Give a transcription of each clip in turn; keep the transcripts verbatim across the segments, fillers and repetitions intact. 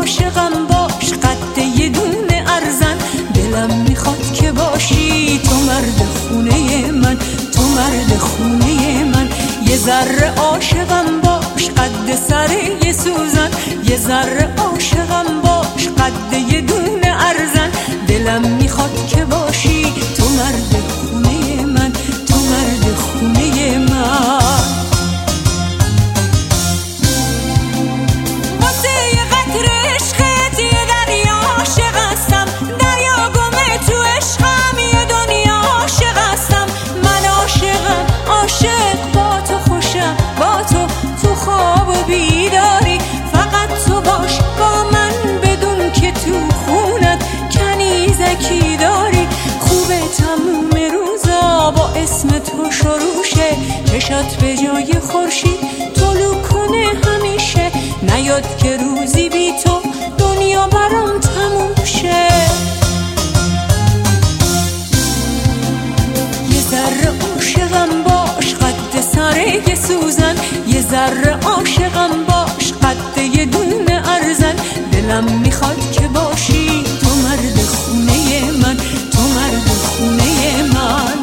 عاشقم باش، قد یه دونه ارزن. دلم میخواد که باشی تو مرد خونه من، تو مرد خونه من. یه ذره عاشقم باش، قد سر یه سوزن. یه ذره عاشقم باش، قد یه دونه ارزن. دلم میخواد که باشی تو مرد خونه من، تو مرد خونه من. تموم روزا با اسم تو شروشه، چشات به جای خورشید طلوع کنه همیشه. نیاد که روزی بی تو دنیا برام تموم شه. یه ذره عاشقم باش، قد سر یه سوزن. یه ذره عاشقم باش، قد یه دونه ارزن. دلم میخواد که باشی تو مرد خونه من، تو مرد خونه من.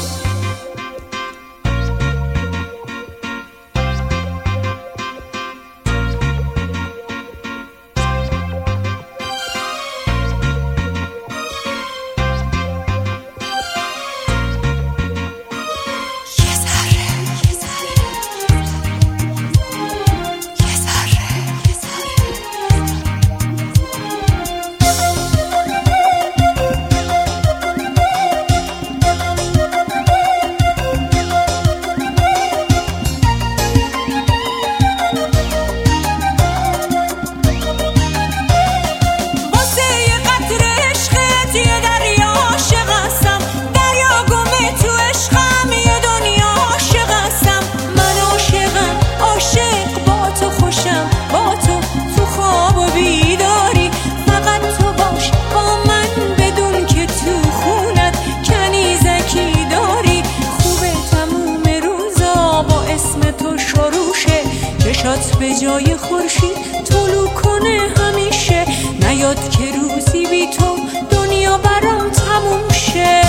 چشات به جای خورشید طلوع کنه همیشه. نیاد که روزی بی تو دنیا برام تموم شه.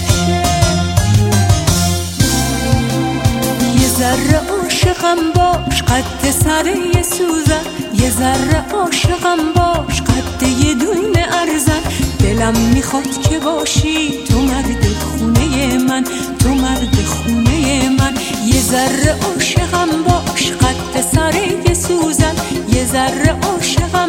یه ذره عاشقم باش، قد سر یه سوزن. یه ذره عاشقم باش، قد یه دونه ارزن. دلم میخواد که باشی تو مرد خونه من، تو مرد خونه من. یه ذره عاشقم باش، قد سر یه سوزن. یه ذره عاشقم